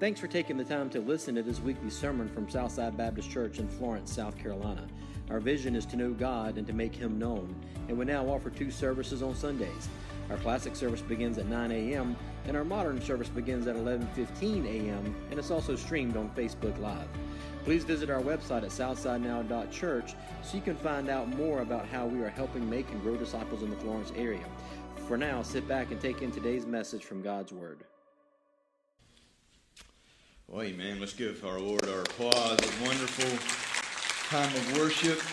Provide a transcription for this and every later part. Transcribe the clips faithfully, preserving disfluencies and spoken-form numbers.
Thanks for taking the time to listen to this weekly sermon from Southside Baptist Church in Florence, South Carolina. Our vision is to know God and to make Him known, and we now offer two services on Sundays. Our classic service begins at nine a.m., and our modern service begins at eleven fifteen a.m., and it's also streamed on Facebook Live. Please visit our website at southside now dot church so you can find out more about how we are helping make and grow disciples in the Florence area. For now, sit back and take in today's message from God's Word. Well, amen. Let's give our Lord our applause. A wonderful time of worship.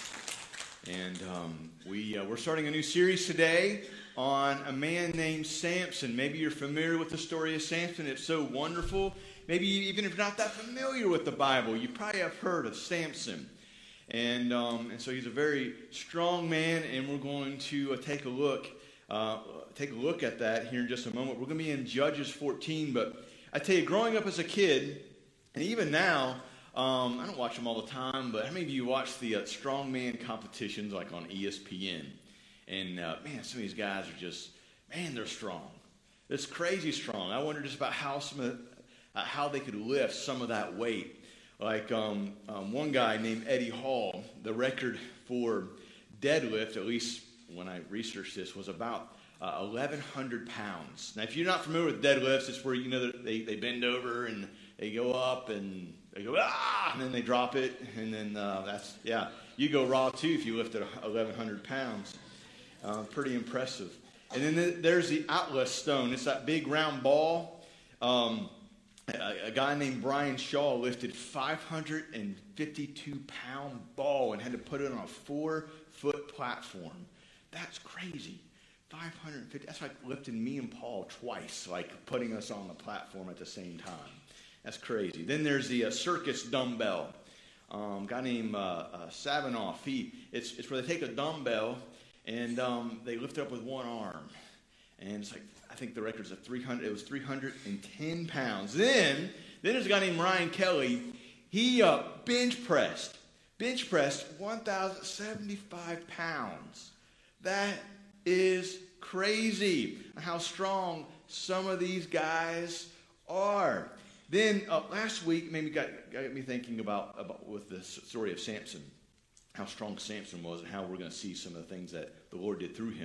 And um, we, uh, we're starting a new series today on a man named Samson. Maybe you're familiar with the story of Samson. It's so wonderful. Maybe even if you're not that familiar with the Bible, you probably have heard of Samson. And, um, and so he's a very strong man, and we're going to uh, take a look uh, take a look at that here in just a moment. We're going to be in Judges fourteen, but I tell you, growing up as a kid, and even now, um, I don't watch them all the time, but how many of you watch the uh, strongman competitions like on E S P N? And, uh, man, some of these guys are just, man, they're strong. It's crazy strong. I wonder just about how some of, uh, how they could lift some of that weight. Like um, um, one guy named Eddie Hall, the record for deadlift, at least when I researched this, was about Uh, eleven hundred pounds. Now, if you're not familiar with deadlifts, it's where, you know, they, they bend over and they go up and they go, ah, and then they drop it. And then uh, that's, yeah, you go raw too if you lift at eleven hundred pounds. Uh, pretty impressive. And then the, there's the Atlas stone. It's that big round ball. Um, a, a guy named Brian Shaw lifted five hundred fifty-two pound ball and had to put it on a four foot platform. That's crazy. five hundred fifty, that's like lifting me and Paul twice, like putting us on the platform at the same time. That's crazy. Then there's the uh, circus dumbbell. Um, a guy named uh, uh, Savinoff, he, it's, it's where they take a dumbbell and um, they lift it up with one arm. And it's like, I think the record's at three hundred, it was three hundred ten pounds. Then, then there's a guy named Ryan Kelly. He uh, bench pressed, bench pressed one thousand seventy-five pounds. That is crazy how strong some of these guys are. Then uh, last week maybe got, got me thinking about, about with the story of Samson, how strong Samson was and how we're going to see some of the things that the Lord did through him.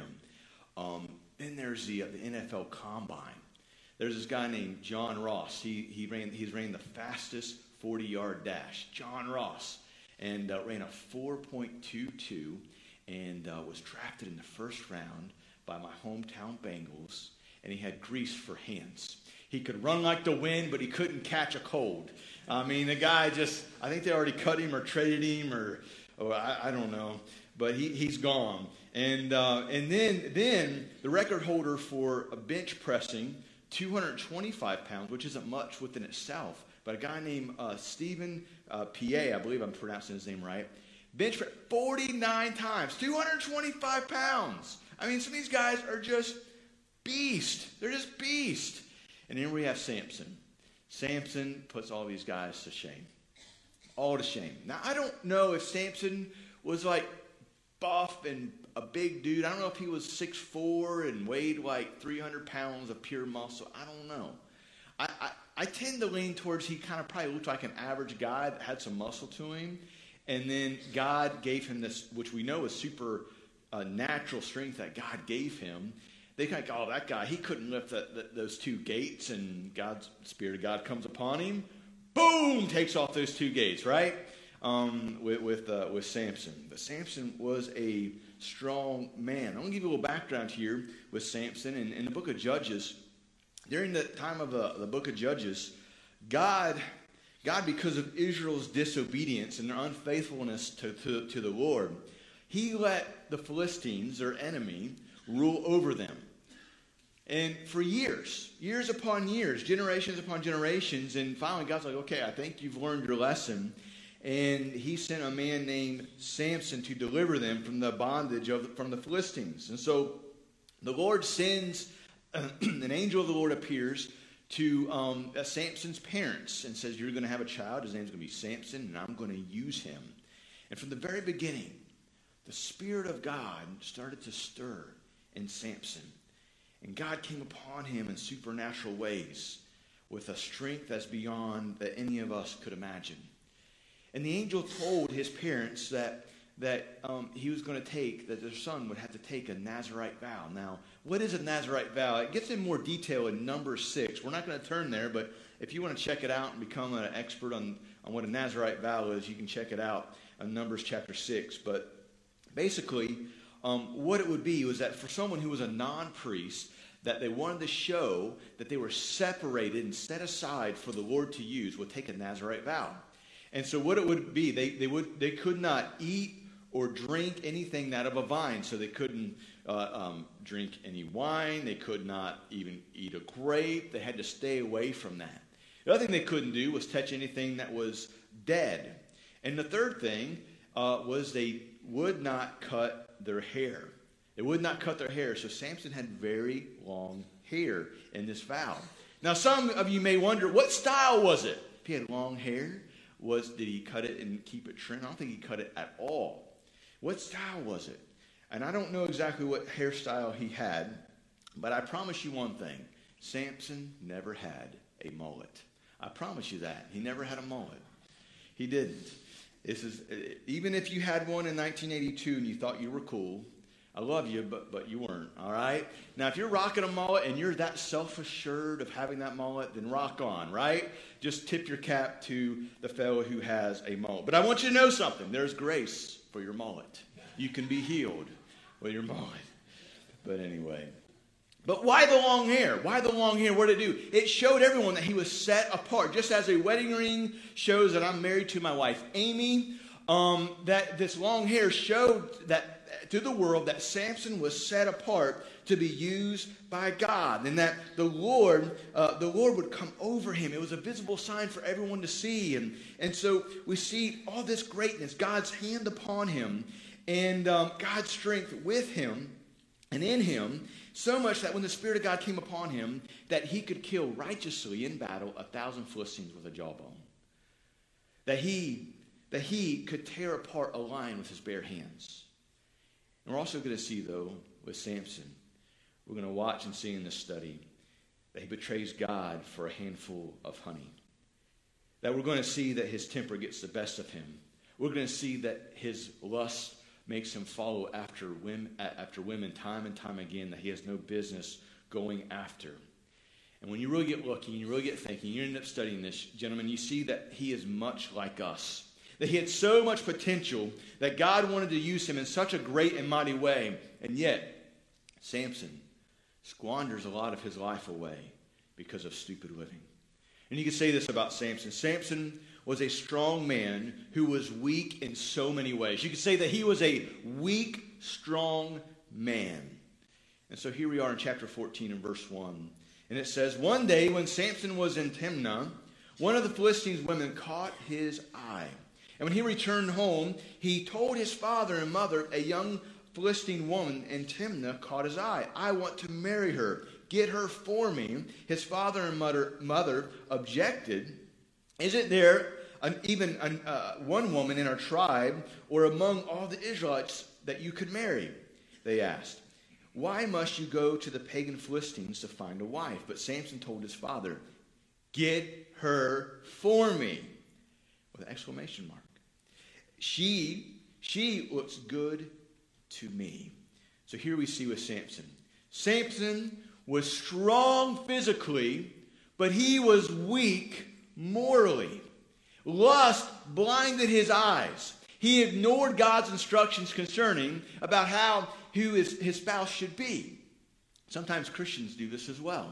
Um, then there's the, uh, the N F L Combine. There's this guy named John Ross. He he ran he's ran the fastest forty-yard dash. John Ross, and uh, ran a four point two two. And uh, was drafted in the first round by my hometown Bengals, and he had grease for hands. He could run like the wind, but he couldn't catch a cold. I mean, the guy just, I think they already cut him or traded him, or, or I, I don't know, but he, he's gone. And uh, and then then the record holder for a bench pressing, two hundred twenty-five pounds, which isn't much within itself, but a guy named uh, Stephen uh, Piet, I believe I'm pronouncing his name right, bench press forty-nine times, two hundred twenty-five pounds. I mean, some of these guys are just beast. They're just beast. And then we have Samson. Samson puts all these guys to shame. All to shame. Now, I don't know if Samson was like buff and a big dude. I don't know if he was six foot four and weighed like three hundred pounds of pure muscle. I don't know. I, I, I tend to lean towards he kind of probably looked like an average guy that had some muscle to him. And then God gave him this, which we know is super uh, natural strength that God gave him. They kind of go, oh, that guy, he couldn't lift the, the, those two gates, and God's Spirit of God comes upon him. Boom! Takes off those two gates, right? Um, with with, uh, with Samson. But Samson was a strong man. I'm going to give you a little background here with Samson. In, in the book of Judges, during the time of uh, the book of Judges, God... God, because of Israel's disobedience and their unfaithfulness to, to, to the Lord, he let the Philistines, their enemy, rule over them. And for years, years upon years, generations upon generations, and finally God's like, okay, I think you've learned your lesson. And he sent a man named Samson to deliver them from the bondage of from the Philistines. And so the Lord sends, uh, an angel of the Lord appears to um, uh, Samson's parents and says, you're going to have a child. His name's going to be Samson, and I'm going to use him. And from the very beginning, the Spirit of God started to stir in Samson. And God came upon him in supernatural ways. with a strength that's beyond that any of us could imagine. And the angel told his parents that that um, he was going to take, that their son would have to take a Nazirite vow. Now, what is a Nazirite vow? It gets in more detail in Numbers six. We're not going to turn there, but if you want to check it out and become an expert on, on what a Nazirite vow is, you can check it out in Numbers chapter six. But basically, um, what it would be was that for someone who was a non-priest, that they wanted to show that they were separated and set aside for the Lord to use, would take a Nazirite vow. And so what it would be, they, they would they could not eat or drink anything out of a vine. So they couldn't uh, um, drink any wine. They could not even eat a grape. They had to stay away from that. The other thing they couldn't do was touch anything that was dead. And the third thing uh, was they would not cut their hair. They would not cut their hair. So Samson had very long hair in this vow. Now some of you may wonder, what style was it? If he had long hair, was did he cut it and keep it trimmed? I don't think he cut it at all. What style was it? And I don't know exactly what hairstyle he had, but I promise you one thing. Samson never had a mullet. I promise you that. He never had a mullet. He didn't. This is even if you had one in nineteen eighty-two and you thought you were cool, I love you, but but you weren't, all right? Now, if you're rocking a mullet and you're that self-assured of having that mullet, then rock on, right? Just tip your cap to the fellow who has a mullet. But I want you to know something. There's grace for your mullet. You can be healed with your mullet. But anyway. But why the long hair? Why the long hair? What did it do? It showed everyone that he was set apart. Just as a wedding ring shows that I'm married to my wife, Amy, um, that this long hair showed that to the world that Samson was set apart to be used by God, and that the Lord, uh, the Lord would come over him. It was a visible sign for everyone to see, and and so we see all this greatness, God's hand upon him, and um, God's strength with him and in him, so much that when the Spirit of God came upon him, that he could kill righteously in battle a thousand Philistines with a jawbone. That he that he could tear apart a lion with his bare hands. And we're also going to see, though, with Samson, we're going to watch and see in this study that he betrays God for a handful of honey. That we're going to see that his temper gets the best of him. We're going to see that his lust makes him follow after women, after women time and time again that he has no business going after. And when you really get looking, you really get thinking, you end up studying this, gentlemen, you see that he is much like us. That he had so much potential that God wanted to use him in such a great and mighty way. And yet, Samson squanders a lot of his life away because of stupid living. And you can say this about Samson. Samson was a strong man who was weak in so many ways. You could say that he was a weak, strong man. And so here we are in chapter fourteen and verse one. And it says, one day when Samson was in Timnah, one of the Philistines' women caught his eye. And when he returned home, he told his father and mother, a young Philistine woman in Timnah caught his eye. I want to marry her. Get her for me. His father and mother, mother objected. Isn't there an, even an, uh, one woman in our tribe or among all the Israelites that you could marry? They asked. Why must you go to the pagan Philistines to find a wife? But Samson told his father, get her for me. With an exclamation mark. She, she looks good to me. So here we see with Samson. Samson was strong physically, but he was weak morally. Lust blinded his eyes. He ignored God's instructions concerning about how who his, his spouse should be. Sometimes Christians do this as well.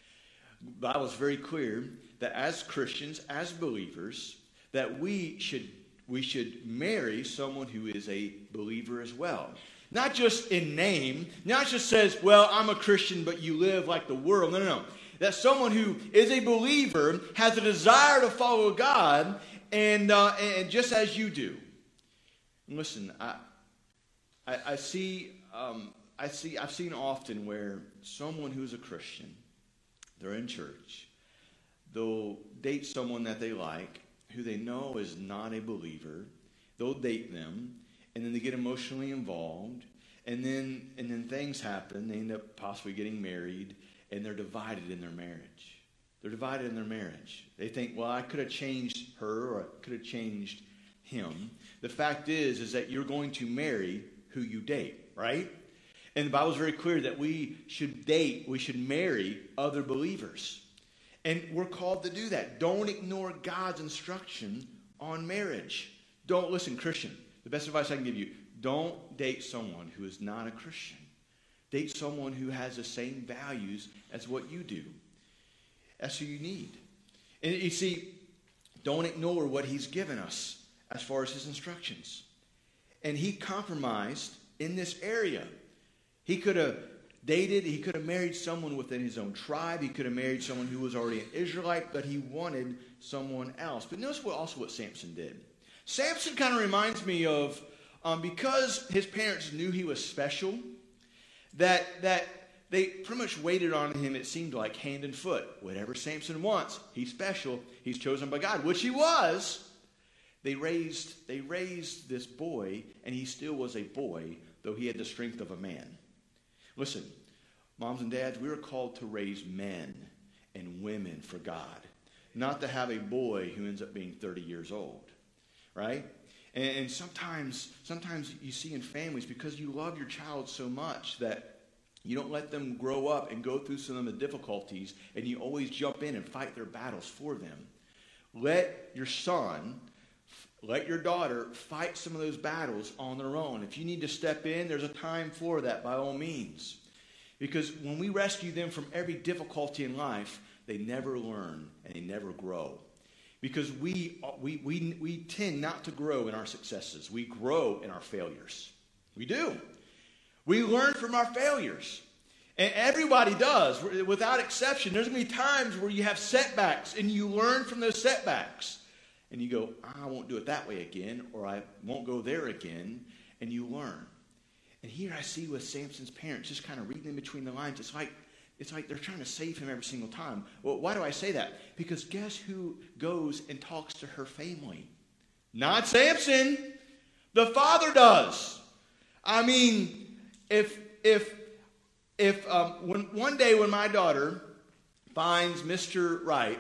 The Bible is very clear that as Christians, as believers, that we should we should marry someone who is a believer as well. Not just in name, not just says, well, I'm a Christian, but you live like the world. No, no, no. That someone who is a believer has a desire to follow God, and uh, and just as you do. And listen, I I, I see um, I see I've seen often where someone who's a Christian, they're in church, they'll date someone that they like, who they know is not a believer. They'll date them, and then they get emotionally involved, and then and then things happen. They end up possibly getting married, and they're divided in their marriage. They're divided in their marriage. They think, well, I could have changed her or I could have changed him. The fact is, is that you're going to marry who you date, right? And the Bible is very clear that we should date, we should marry other believers. And we're called to do that. Don't ignore God's instruction on marriage. Don't, listen, Christian, the best advice I can give you, don't date someone who is not a Christian. Date someone who has the same values as what you do. That's who you need. And you see, don't ignore what he's given us as far as his instructions. And he compromised in this area. He could have dated, he could have married someone within his own tribe. He could have married someone who was already an Israelite, but he wanted someone else. But notice what, also what Samson did. Samson kind of reminds me of, um, because his parents knew he was special, that that they pretty much waited on him, it seemed like, hand and foot. Whatever Samson wants, he's special, he's chosen by God, which he was. They raised, they raised this boy, and he still was a boy, though he had the strength of a man. Listen, moms and dads, we are called to raise men and women for God, not to have a boy who ends up being thirty years old, right? And, and sometimes, sometimes you see in families, because you love your child so much that you don't let them grow up and go through some of the difficulties, and you always jump in and fight their battles for them. Let your son, let your daughter fight some of those battles on their own. If you need to step in, there's a time for that by all means. Because when we rescue them from every difficulty in life, they never learn and they never grow. Because we, we, we, we tend not to grow in our successes. We grow in our failures. We do. We learn from our failures. And everybody does, without exception. There's going to be times where you have setbacks and you learn from those setbacks. And you go, I won't do it that way again, or I won't go there again, and you learn. And here I see with Samson's parents, just kind of reading in between the lines, it's like, it's like they're trying to save him every single time. Well, why do I say that? Because guess who goes and talks to her family? Not Samson. The father does. I mean, if if if um, when one day when my daughter finds Mister Right,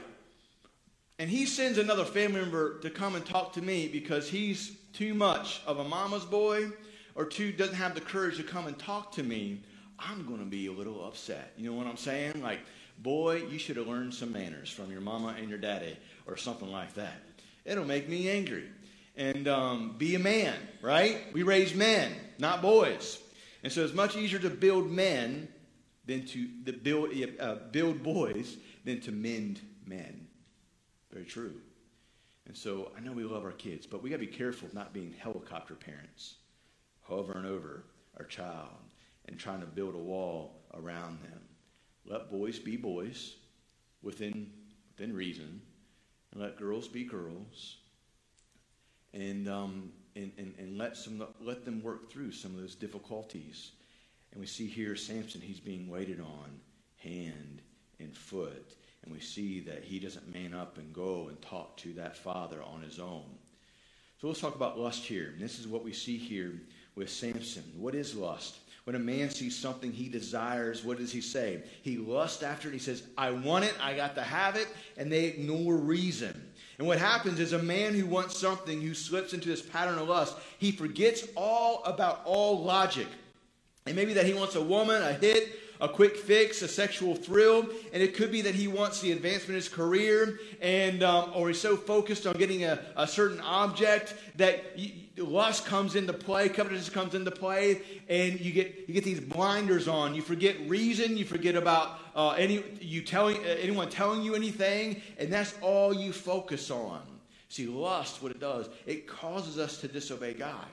and he sends another family member to come and talk to me because he's too much of a mama's boy or too doesn't have the courage to come and talk to me, I'm going to be a little upset. You know what I'm saying? Like, boy, you should have learned some manners from your mama and your daddy or something like that. It'll make me angry. And um, be a man, right? We raise men, not boys. And so it's much easier to build men than to the build, uh, build boys than to mend men. Very true. And so I know we love our kids, but we got to be careful of not being helicopter parents, hovering over our child and trying to build a wall around them. Let boys be boys within within reason, and let girls be girls, and um and, and, and let some let them work through some of those difficulties. And we see here Samson, he's being waited on hand and foot. And we see that he doesn't man up and go and talk to that father on his own. So let's talk about lust here. And this is what we see here with Samson. What is lust? When a man sees something he desires, what does he say? He lusts after it. He says, I want it, I got to have it, and they ignore reason. And what happens is a man who wants something, who slips into this pattern of lust, he forgets all about all logic. And maybe that he wants a woman, a hit, a quick fix, a sexual thrill, and it could be that he wants the advancement in his career, and um, or he's so focused on getting a, a certain object that you, lust comes into play, covetousness comes into play, and you get you get these blinders on. You forget reason, you forget about uh, any you telling uh, anyone telling you anything, and that's all you focus on. See, lust, what it does, it causes us to disobey God,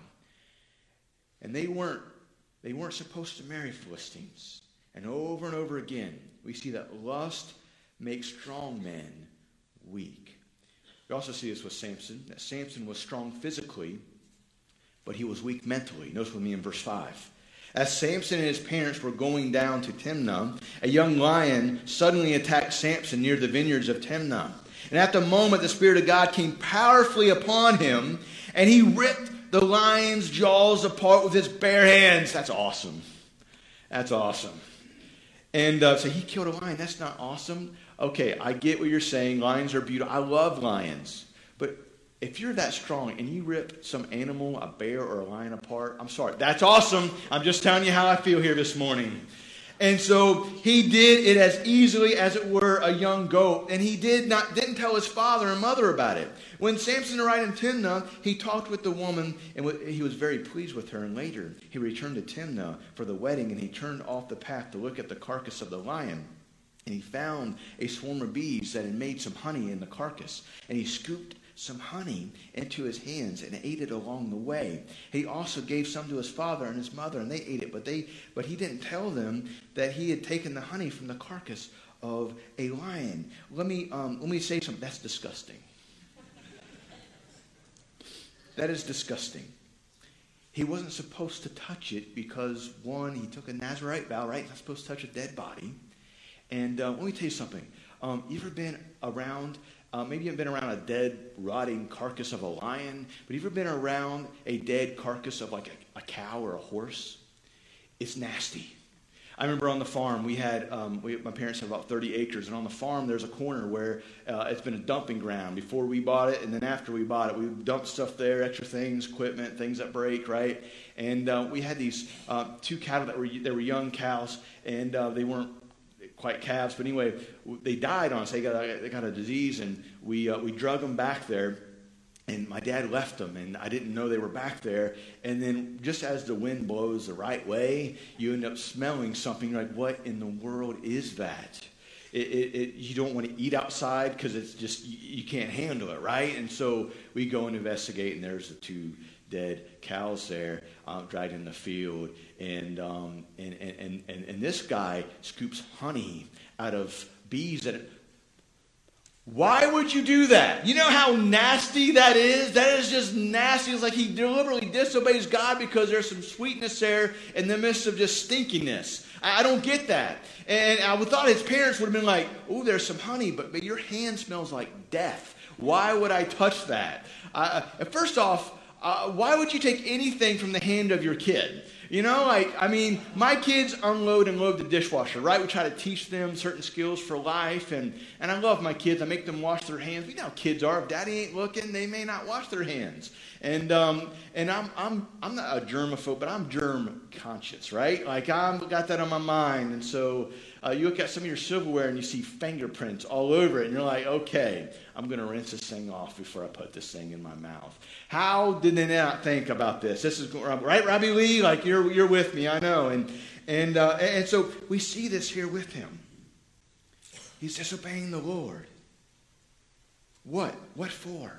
and they weren't they weren't supposed to marry Philistines. And over and over again, we see that lust makes strong men weak. We also see this with Samson, that Samson was strong physically, but he was weak mentally. Notice with me in verse five. As Samson and his parents were going down to Timnah, a young lion suddenly attacked Samson near the vineyards of Timnah. And at the moment, the Spirit of God came powerfully upon him, and he ripped the lion's jaws apart with his bare hands. That's awesome. That's awesome. And uh, so he killed a lion. That's not awesome. okay, I get what you're saying. Lions are beautiful. I love lions. But if you're that strong and you rip some animal, a bear or a lion apart, I'm sorry. That's awesome. I'm just telling you how I feel here this morning. And so he did it as easily as it were a young goat. And he did not didn't tell his father and mother about it. When Samson arrived in Timnah, he talked with the woman, and he was very pleased with her. And later, he returned to Timnah for the wedding, and he turned off the path to look at the carcass of the lion. And he found a swarm of bees that had made some honey in the carcass. And he scooped some honey into his hands and ate it along the way. He also gave some to his father and his mother, and they ate it. But they, but he didn't tell them that he had taken the honey from the carcass of a lion. Let me um, let me say something. That's disgusting. That is disgusting. He wasn't supposed to touch it because, one, he took a Nazirite vow, right? He's not supposed to touch a dead body. And uh, let me tell you something. Um, you ever been around, uh, maybe you've been around a dead, rotting carcass of a lion, but you ever been around a dead carcass of like a, a cow or a horse? It's nasty. I remember on the farm, we had, um, we, my parents had about thirty acres, and on the farm there's a corner where uh, it's been a dumping ground before we bought it, and then after we bought it, we dumped stuff there, extra things, equipment, things that break, right? And uh, we had these uh, two cattle that were, they were young cows, and uh, they weren't quite calves, but anyway, they died on us. They got a, they got a disease, and we uh, we drug them back there, and my dad left them, and I didn't know they were back there. And then just as the wind blows the right way, you end up smelling something like, what in the world is that? It, it, it, you don't want to eat outside because it's just, you, you can't handle it, right? And so we go and investigate, and there's the two dead cows there, um, dragged in the field, and, um, and, and and and this guy scoops honey out of bees. That, why would you do that? You know how nasty that is? That is just nasty. It's like he deliberately disobeys God because there's some sweetness there in the midst of just stinkiness. I, I don't get that. And I thought his parents would have been like, oh, there's some honey, but, but your hand smells like death. Why would I touch that? Uh, first off, Uh, why would you take anything from the hand of your kid? You know, like, I mean, my kids unload and load the dishwasher, right? We try to teach them certain skills for life, and, and I love my kids. I make them wash their hands. We know how kids are. If daddy ain't looking, they may not wash their hands. And um, and I'm I'm I'm not a germaphobe, but I'm germ conscious, right? Like, I've got that on my mind. And so uh, you look at some of your silverware and you see fingerprints all over it, and you're like, okay, I'm going to rinse this thing off before I put this thing in my mouth. How did they not think about this? This is right, Robbie Lee. Like, you're you're with me, I know. And and uh, and so we see this here with him. He's disobeying the Lord. What? What for?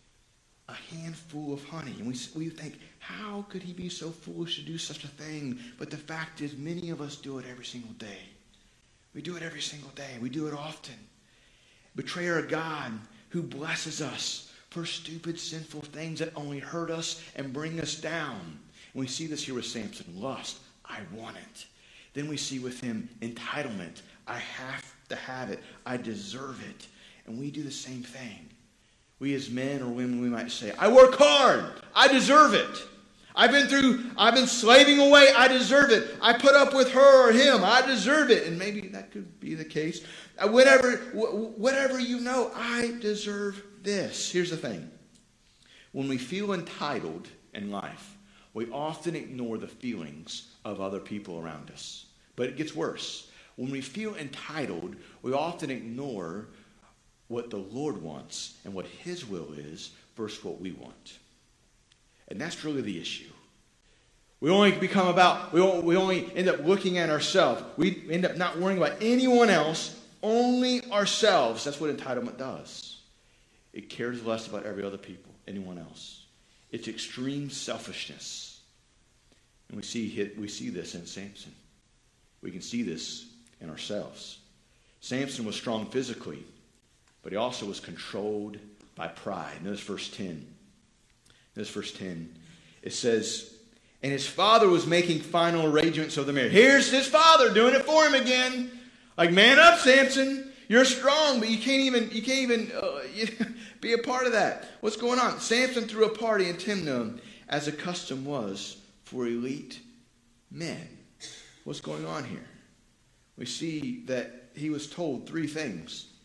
A handful of honey. And we we think, how could he be so foolish to do such a thing? But the fact is, many of us do it every single day. We do it every single day. We do it often. Betray our God who blesses us for stupid, sinful things that only hurt us and bring us down. And we see this here with Samson. Lust. I want it. Then we see with him entitlement. I have to have it. I deserve it. And we do the same thing. We as men or women, we might say, I work hard. I deserve it. I've been through, I've been slaving away. I deserve it. I put up with her or him. I deserve it. And maybe that could be the case. Whatever, whatever you know, I deserve this. Here's the thing. When we feel entitled in life, we often ignore the feelings of other people around us. But it gets worse. When we feel entitled, we often ignore what the Lord wants and what his will is versus what we want. And that's really the issue. We only become about, we only, we only end up looking at ourselves. We end up not worrying about anyone else, only ourselves. That's what entitlement does. It cares less about every other people, anyone else. It's extreme selfishness. And we see, we see this in Samson. We can see this in ourselves. Samson was strong physically, but he also was controlled by pride. Notice verse ten. Notice verse ten. It says, and his father was making final arrangements of the marriage. Here's his father doing it for him again. Like, man up, Samson. You're strong, but you can't even you can't even uh, you, be a part of that. What's going on? Samson threw a party in Timnah, as the custom was for elite men. What's going on here? We see that he was told three things.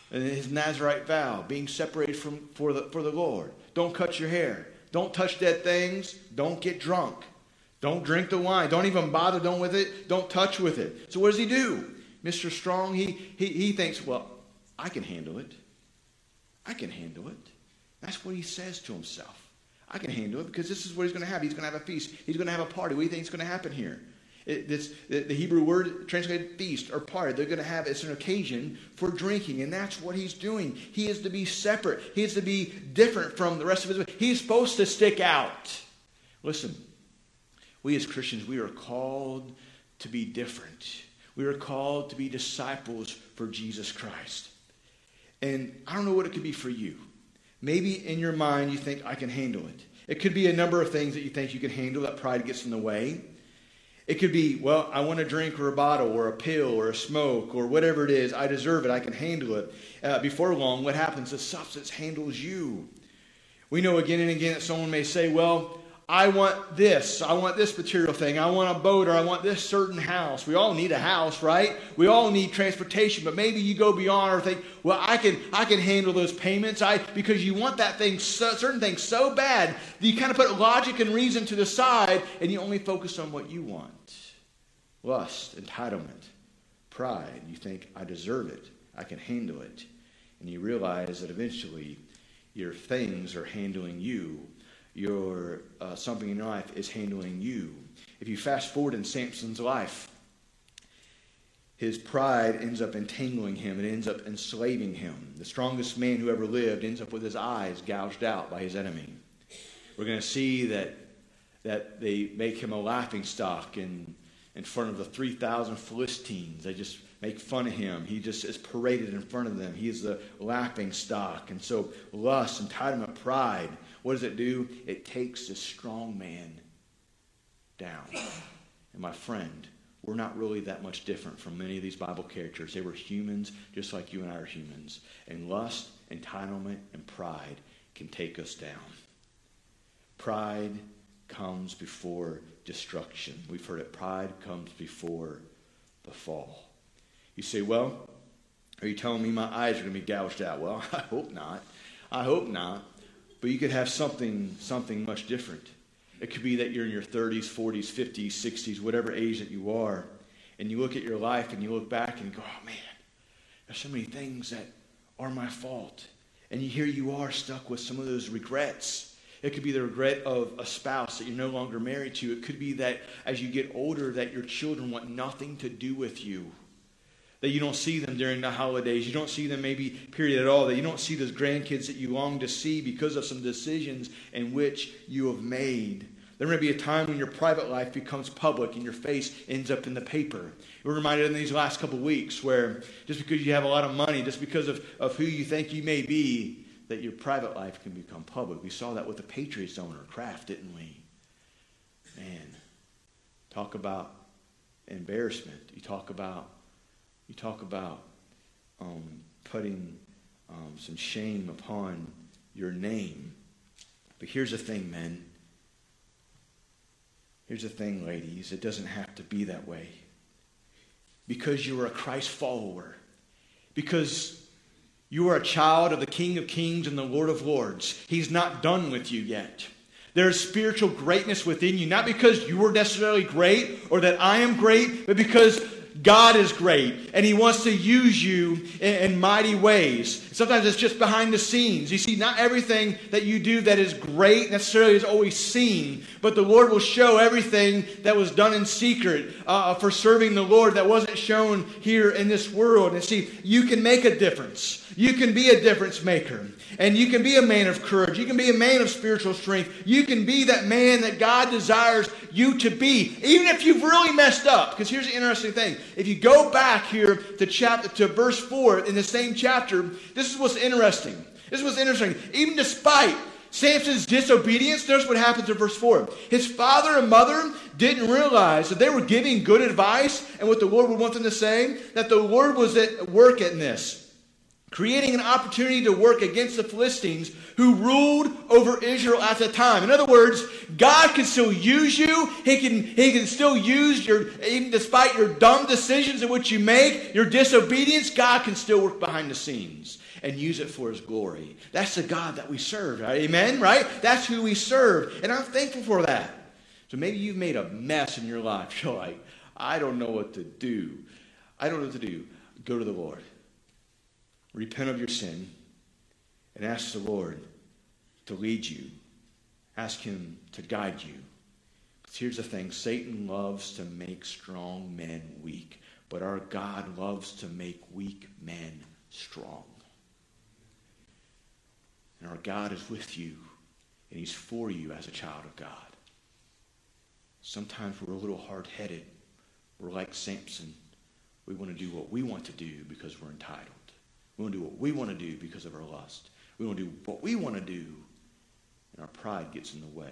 And his Nazirite vow, being separated from for the for the Lord. Don't cut your hair. Don't touch dead things. Don't get drunk. Don't drink the wine. Don't even bother don't with it. Don't touch with it. So what does he do? Mister Strong, he, he, he thinks, well, I can handle it. I can handle it. That's what he says to himself. I can handle it because this is what he's going to have. He's going to have a feast. He's going to have a party. What do you think is going to happen here? It, this, the, the Hebrew word translated feast or party. They're going to have, it's an occasion for drinking. And that's what he's doing. He is to be separate. He is to be different from the rest of his. He's supposed to stick out. Listen, we as Christians, we are called to be different. We are called to be disciples for Jesus Christ. And I don't know what it could be for you. Maybe in your mind you think, I can handle it. It could be a number of things that you think you can handle, that pride gets in the way. It could be, well, I want a drink or a bottle or a pill or a smoke or whatever it is. I deserve it. I can handle it. Uh, before long, what happens? The substance handles you. We know again and again that someone may say, well, I want this. I want this material thing. I want a boat or I want this certain house. We all need a house, right? We all need transportation. But maybe you go beyond or think, well, I can I can handle those payments. I because you want that thing, so, certain thing so bad that you kind of put logic and reason to the side and you only focus on what you want. Lust, entitlement, pride. You think, I deserve it. I can handle it. And you realize that eventually your things are handling you. Your uh, something in your life is handling you. If you fast forward in Samson's life, his pride ends up entangling him. It ends up enslaving him. The strongest man who ever lived ends up with his eyes gouged out by his enemy. We're going to see that that they make him a laughingstock in, in front of the three thousand Philistines. They just make fun of him. He just is paraded in front of them. He is the laughingstock. And so lust, entitlement, pride. What does it do? It takes this strong man down. And my friend, we're not really that much different from many of these Bible characters. They were humans just like you and I are humans. And lust, entitlement, and pride can take us down. Pride comes before destruction. We've heard it. Pride comes before the fall. You say, well, are you telling me my eyes are going to be gouged out? Well, I hope not. I hope not. But you could have something something much different. It could be that you're in your thirties, forties, fifties, sixties, whatever age that you are, and you look at your life and you look back and you go, oh man, there's so many things that are my fault. And you here you are stuck with some of those regrets. It could be the regret of a spouse that you're no longer married to. It could be that as you get older that your children want nothing to do with you. That you don't see them during the holidays. You don't see them maybe period at all. That you don't see those grandkids that you long to see because of some decisions in which you have made. There may be a time when your private life becomes public and your face ends up in the paper. We're reminded in these last couple of weeks where just because you have a lot of money, just because of, of who you think you may be, that your private life can become public. We saw that with the Patriots owner, Kraft, didn't we? Man, talk about embarrassment. You talk about You talk about um, putting um, some shame upon your name. But here's the thing, men. Here's the thing, ladies. It doesn't have to be that way. Because you are a Christ follower. Because you are a child of the King of Kings and the Lord of Lords. He's not done with you yet. There's spiritual greatness within you. Not because you are necessarily great or that I am great, but because God is great, and He wants to use you in, in mighty ways. Sometimes it's just behind the scenes. You see, not everything that you do that is great necessarily is always seen, but the Lord will show everything that was done in secret uh, for serving the Lord that wasn't shown here in this world. And see, you can make a difference. You can be a difference maker. And you can be a man of courage. You can be a man of spiritual strength. You can be that man that God desires you to be, even if you've really messed up. Because here's the interesting thing. If you go back here to chapter to verse four in the same chapter, this is what's interesting. This is what's interesting. Even despite Samson's disobedience, notice what happens in verse four. His father and mother didn't realize that they were giving good advice and what the Lord would want them to say, that the Lord was at work in this. creating an opportunity to work against the Philistines who ruled over Israel at the time. In other words, God can still use you. He can, he can still use your, even despite your dumb decisions in which you make, your disobedience, God can still work behind the scenes and use it for his glory. That's the God that we serve, right? Amen, right? That's who we serve. And I'm thankful for that. So maybe you've made a mess in your life. You're like, I don't know what to do. I don't know what to do. Go to the Lord. Repent of your sin and ask the Lord to lead you. Ask him to guide you. Because here's the thing. Satan loves to make strong men weak. But our God loves to make weak men strong. And our God is with you. And he's for you as a child of God. Sometimes we're a little hard-headed. We're like Samson. We want to do what we want to do because we're entitled. We want to do what we want to do because of our lust. We want to do what we want to do, and our pride gets in the way.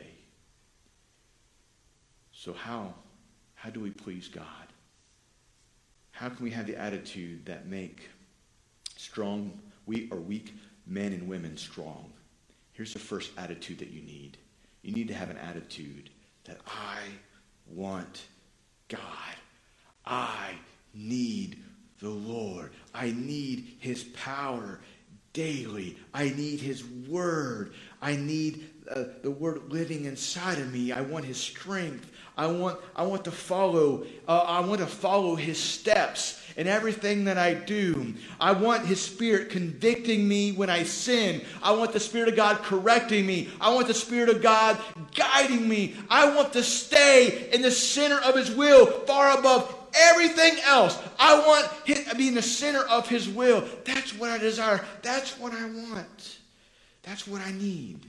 So how, how do we please God? How can we have the attitude that make strong, we or weak men and women strong? Here's the first attitude that you need. You need to have an attitude that I want God. I need the Lord. I need his power daily. I need his word. I need uh, the word living inside of me. I want his strength. I want I want to follow uh, I want to follow his steps in everything that I do. I want his Spirit convicting me when I sin. I want the Spirit of God correcting me. I want the Spirit of God guiding me. I want to stay in the center of his will, far above everything else. I want him to be in the center of his will. That's what I desire. That's what I want. That's what I need.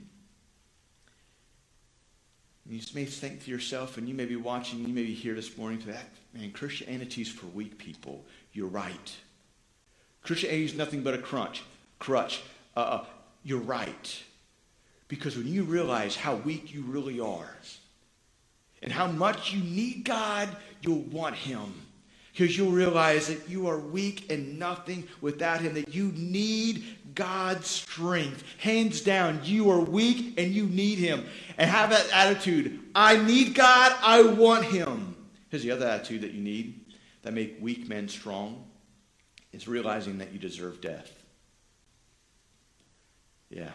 You may think to yourself, and you may be watching, you may be here this morning, to that, man, Christianity is for weak people. You're right. Christianity is nothing but a crutch. Crutch. Uh, you're right. Because when you realize how weak you really are, and how much you need God, you'll want him. Because you'll realize that you are weak and nothing without him, that you need God's strength. Hands down, you are weak and you need him. And have that attitude, I need God, I want him. Here's the other attitude that you need that make weak men strong. It's realizing that you deserve death. Yeah.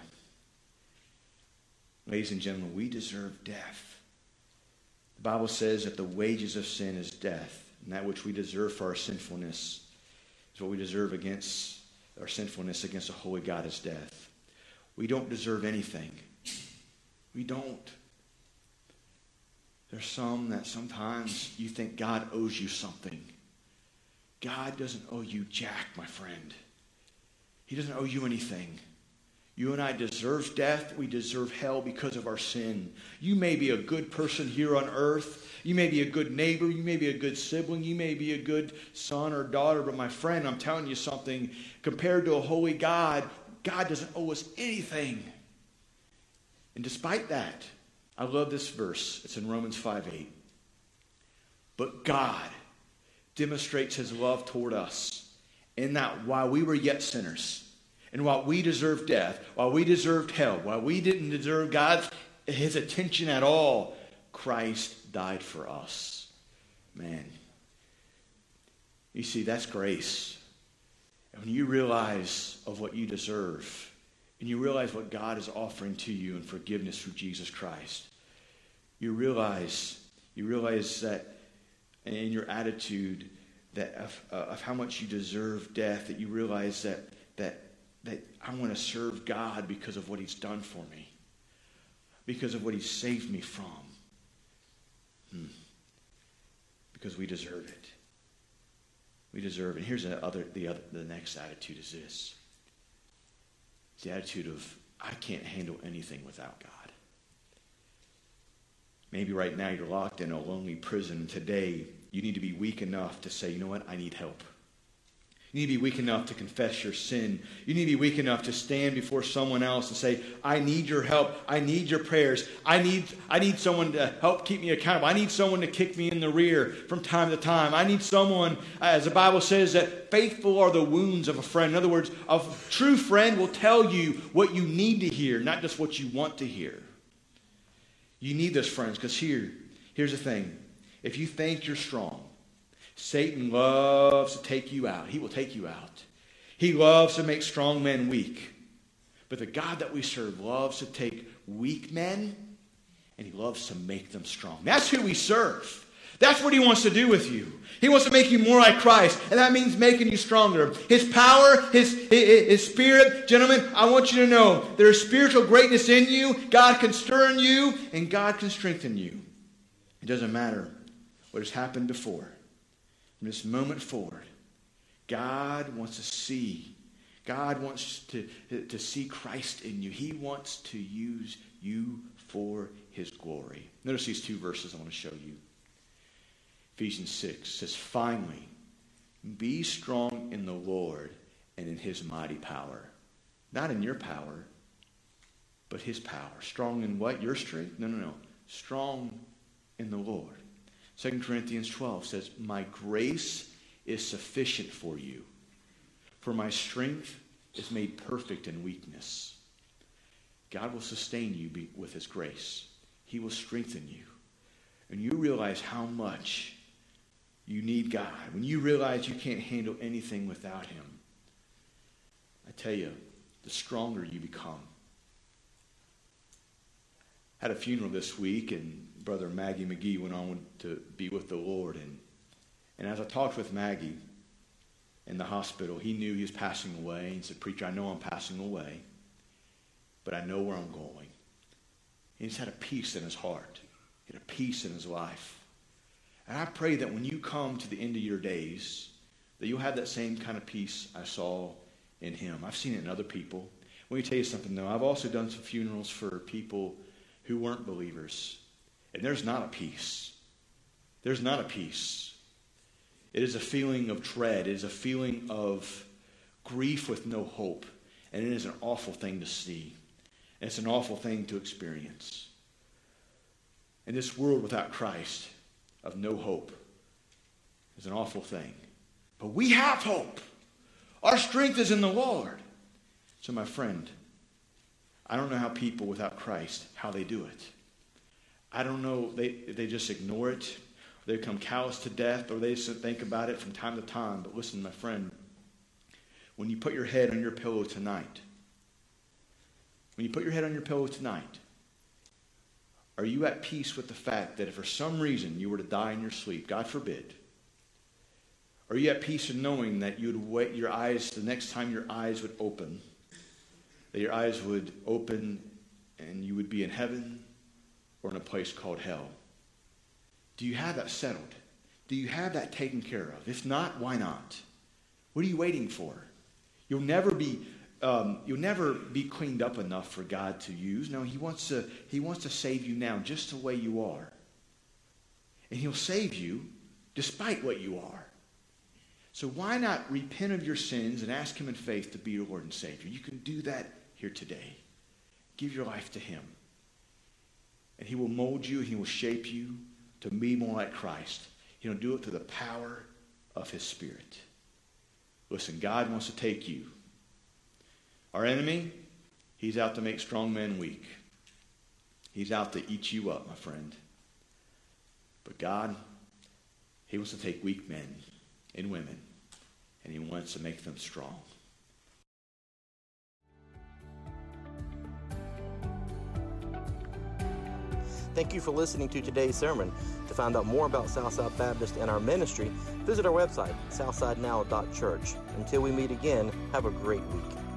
Ladies and gentlemen, we deserve death. The Bible says that the wages of sin is death. And that which we deserve for our sinfulness is what we deserve against our sinfulness against a holy God is death. We don't deserve anything. We don't. There's some that sometimes you think God owes you something. God doesn't owe you jack, my friend. He doesn't owe you anything. You and I deserve death. We deserve hell because of our sin. You may be a good person here on earth. You may be a good neighbor. You may be a good sibling. You may be a good son or daughter. But my friend, I'm telling you something. Compared to a holy God, God doesn't owe us anything. And despite that, I love this verse. It's in Romans five eight. But God demonstrates his love toward us in that while we were yet sinners, and while we deserved death, while we deserved hell, while we didn't deserve God's his attention at all, Christ died for us. Man. You see, that's grace. And when you realize of what you deserve, and you realize what God is offering to you in forgiveness through Jesus Christ, you realize, you realize that in your attitude that of, uh, of how much you deserve death, that you realize that that that I want to serve God because of what he's done for me, because of what he saved me from. Hmm. Because we deserve it. We deserve it. Here's the other, the other, the next attitude is this. It's the attitude of, I can't handle anything without God. Maybe right now you're locked in a lonely prison. Today, you need to be weak enough to say, you know what, I need help. You need to be weak enough to confess your sin. You need to be weak enough to stand before someone else and say, I need your help. I need your prayers. I need, I need someone to help keep me accountable. I need someone to kick me in the rear from time to time. I need someone, as the Bible says, that faithful are the wounds of a friend. In other words, a true friend will tell you what you need to hear, not just what you want to hear. You need those friends, because here, here's the thing. If you think you're strong, Satan loves to take you out. He will take you out. He loves to make strong men weak. But the God that we serve loves to take weak men and he loves to make them strong. That's who we serve. That's what he wants to do with you. He wants to make you more like Christ, and that means making you stronger. His power, his, his, his spirit, gentlemen, I want you to know there is spiritual greatness in you. God can stir in you, and God can strengthen you. It doesn't matter what has happened before. From this moment forward, God wants to see. God wants to, to see Christ in you. He wants to use you for his glory. Notice these two verses I want to show you. Ephesians six says, finally, be strong in the Lord and in his mighty power. Not in your power, but his power. Strong in what? Your strength? No, no, no. Strong in the Lord. Second Corinthians twelve says, my grace is sufficient for you, for my strength is made perfect in weakness. God will sustain you with his grace. He will strengthen you. And you realize how much you need God. When you realize you can't handle anything without him, I tell you, the stronger you become. Had a funeral this week, and Brother Maggie McGee went on to be with the Lord. And, and as I talked with Maggie in the hospital, he knew he was passing away. He said, preacher, I know I'm passing away, but I know where I'm going. He just had a peace in his heart. He had a peace in his life. And I pray that when you come to the end of your days, that you'll have that same kind of peace I saw in him. I've seen it in other people. Let me tell you something, though. I've also done some funerals for people who weren't believers. And there's not a peace. There's not a peace. It is a feeling of dread. It is a feeling of grief with no hope. And it is an awful thing to see. And it's an awful thing to experience. In this world without Christ, of no hope, is an awful thing. But we have hope. Our strength is in the Lord. So my friend, I don't know how people without Christ, how they do it. I don't know, they, they just ignore it. They become callous to death, or they just think about it from time to time. But listen, my friend, when you put your head on your pillow tonight, when you put your head on your pillow tonight, are you at peace with the fact that if for some reason you were to die in your sleep, God forbid, are you at peace in knowing that you would wait your eyes, the next time your eyes would open, that your eyes would open and you would be in heaven or in a place called hell? Do you have that settled? Do you have that taken care of? If not, why not? What are you waiting for? You'll never be um, you'll never be cleaned up enough for God to use. No, he wants to he wants to save you now just the way you are. And he'll save you despite what you are. So why not repent of your sins and ask him in faith to be your Lord and Savior? You can do that here today. Give your life to him. And he will mold you. He will shape you to be more like Christ. He'll do it through the power of his Spirit. Listen, God wants to take you. Our enemy, he's out to make strong men weak. He's out to eat you up, my friend. But God, he wants to take weak men and women, and he wants to make them strong. Thank you for listening to today's sermon. To find out more about Southside Baptist and our ministry, visit our website, southside now dot church. Until we meet again, have a great week.